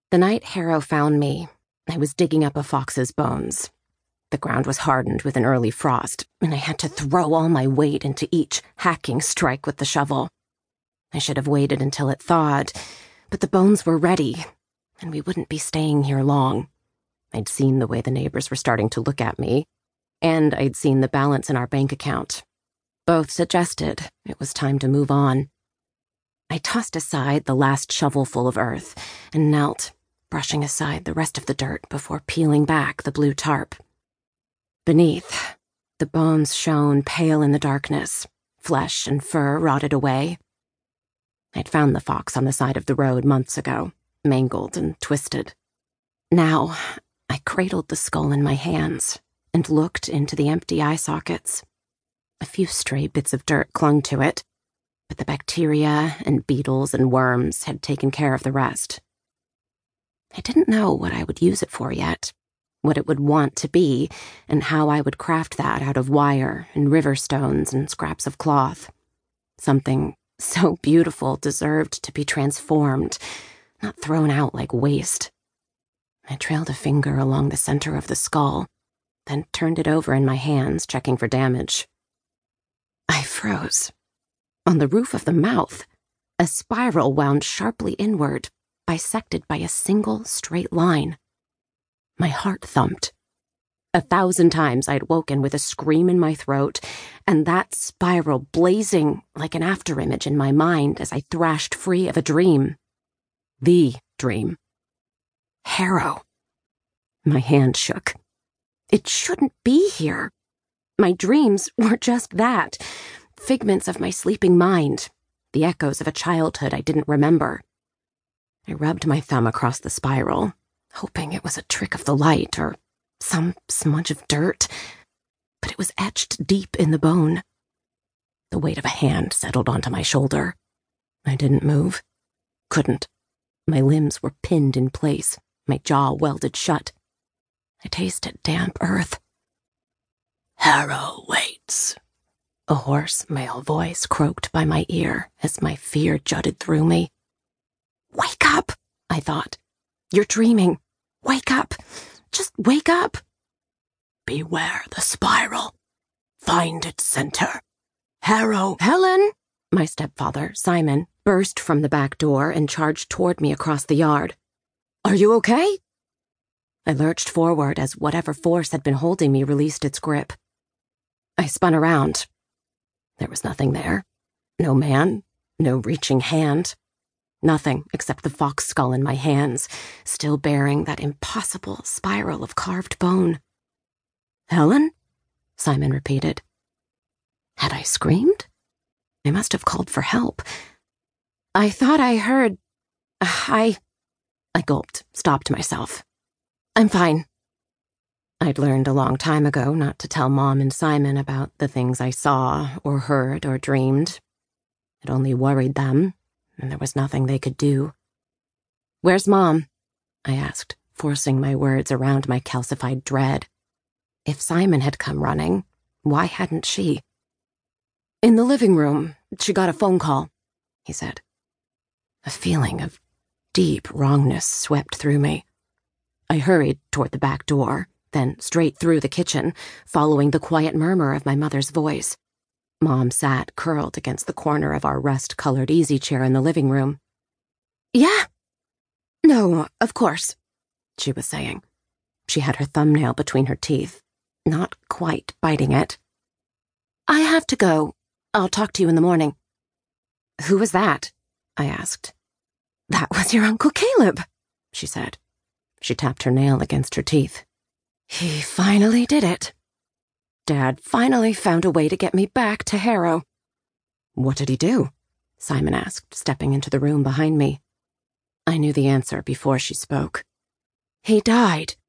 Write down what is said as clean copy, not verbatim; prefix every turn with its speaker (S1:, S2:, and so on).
S1: The night Harrow found me, I was digging up a fox's bones. The ground was hardened with an early frost, and I had to throw all my weight into each hacking strike with the shovel. I should have waited until it thawed, but the bones were ready, and we wouldn't be staying here long. I'd seen the way the neighbors were starting to look at me, and I'd seen the balance in our bank account. Both suggested it was time to move on. I tossed aside the last shovelful of earth and knelt, brushing aside the rest of the dirt before peeling back the blue tarp. Beneath, the bones shone pale in the darkness, flesh and fur rotted away. I'd found the fox on the side of the road months ago, mangled and twisted. Now, I cradled the skull in my hands and looked into the empty eye sockets. A few stray bits of dirt clung to it, but the bacteria and beetles and worms had taken care of the rest. I didn't know what I would use it for yet, what it would want to be, and how I would craft that out of wire and river stones and scraps of cloth. Something so beautiful deserved to be transformed, not thrown out like waste. I trailed a finger along the center of the skull, then turned it over in my hands, checking for damage. I froze. On the roof of the mouth, a spiral wound sharply inward, bisected by a single straight line. My heart thumped. 1,000 times I'd woken with a scream in my throat, and that spiral blazing like an afterimage in my mind as I thrashed free of a dream. The dream. Harrow. My hand shook. It shouldn't be here. My dreams were just that, figments of my sleeping mind, the echoes of a childhood I didn't remember. I rubbed my thumb across the spiral, hoping it was a trick of the light or some smudge of dirt, but it was etched deep in the bone. The weight of a hand settled onto my shoulder. I didn't move. Couldn't. My limbs were pinned in place, my jaw welded shut. I tasted damp earth. "Harrow waits," a hoarse male voice croaked by my ear as my fear jutted through me. Wake up, I thought. You're dreaming. Wake up. Just wake up. "Beware the spiral. Find its center. Harrow—" "Helen!" My stepfather, Simon, burst from the back door and charged toward me across the yard. "Are you okay?" I lurched forward as whatever force had been holding me released its grip. I spun around. There was nothing there. No man, no reaching hand. Nothing except the fox skull in my hands, still bearing that impossible spiral of carved bone. "Helen?" Simon repeated. Had I screamed? I must have called for help. I thought I heard... I gulped, stopped myself. "I'm fine." I'd learned a long time ago not to tell Mom and Simon about the things I saw or heard or dreamed. It only worried them, and there was nothing they could do. "Where's Mom?" I asked, forcing my words around my calcified dread. If Simon had come running, why hadn't she? "In the living room. She got a phone call," he said. A feeling of deep wrongness swept through me. I hurried toward the back door, then straight through the kitchen, following the quiet murmur of my mother's voice. Mom sat curled against the corner of our rust-colored easy chair in the living room. "Yeah? No, of course," she was saying. She had her thumbnail between her teeth, not quite biting it. "I have to go. I'll talk to you in the morning." "Who was that?" I asked. "That was your Uncle Caleb," she said. She tapped her nail against her teeth. "He finally did it. Dad finally found a way to get me back to Harrow." "What did he do?" Simon asked, stepping into the room behind me. I knew the answer before she spoke. "He died.